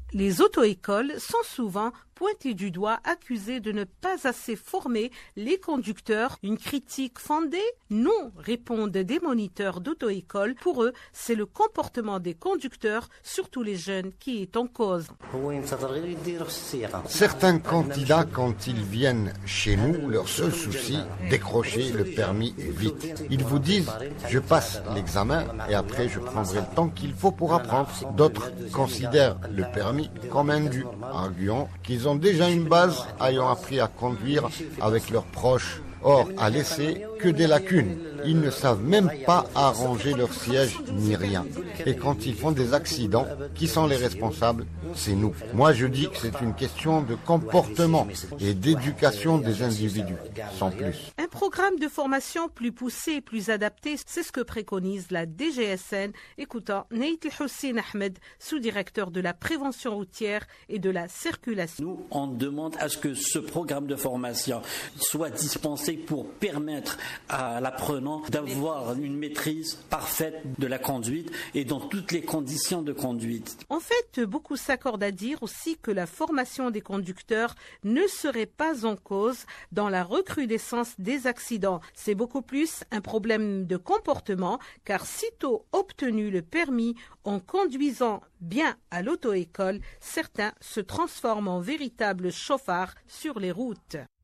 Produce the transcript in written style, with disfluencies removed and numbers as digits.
Les auto-écoles sont souvent pointées du doigt, accusées de ne pas assez former les conducteurs. Une critique fondée? Non, répondent des moniteurs d'auto-école. Pour eux, c'est le comportement des conducteurs, surtout les jeunes, qui est en cause. Certains candidats, quand ils viennent chez nous, leur seul souci, décrocher le permis et vite. Ils vous disent, je passe l'examen et après je prendrai le temps qu'il faut pour apprendre. D'autres considèrent le permis comme un dû, arguant qu'ils ont déjà une base ayant appris à conduire avec leurs proches. Or, à l'essai, que des lacunes. Ils ne savent même pas arranger leur siège ni rien. Et quand ils font des accidents, qui sont les responsables? C'est nous. Moi, je dis que c'est une question de comportement et d'éducation des individus, sans plus. Un programme de formation plus poussé et plus adapté, c'est ce que préconise la DGSN. Écoutons Neit El-Hussein Ahmed, sous-directeur de la prévention routière et de la circulation. Nous, on demande à ce que ce programme de formation soit dispensé pour permettre à l'apprenant d'avoir une maîtrise parfaite de la conduite et dans toutes les conditions de conduite. En fait, beaucoup s'accordent à dire aussi que la formation des conducteurs ne serait pas en cause dans la recrudescence des accidents. C'est beaucoup plus un problème de comportement, car sitôt obtenu le permis, en conduisant bien à l'auto-école, certains se transforment en véritables chauffards sur les routes.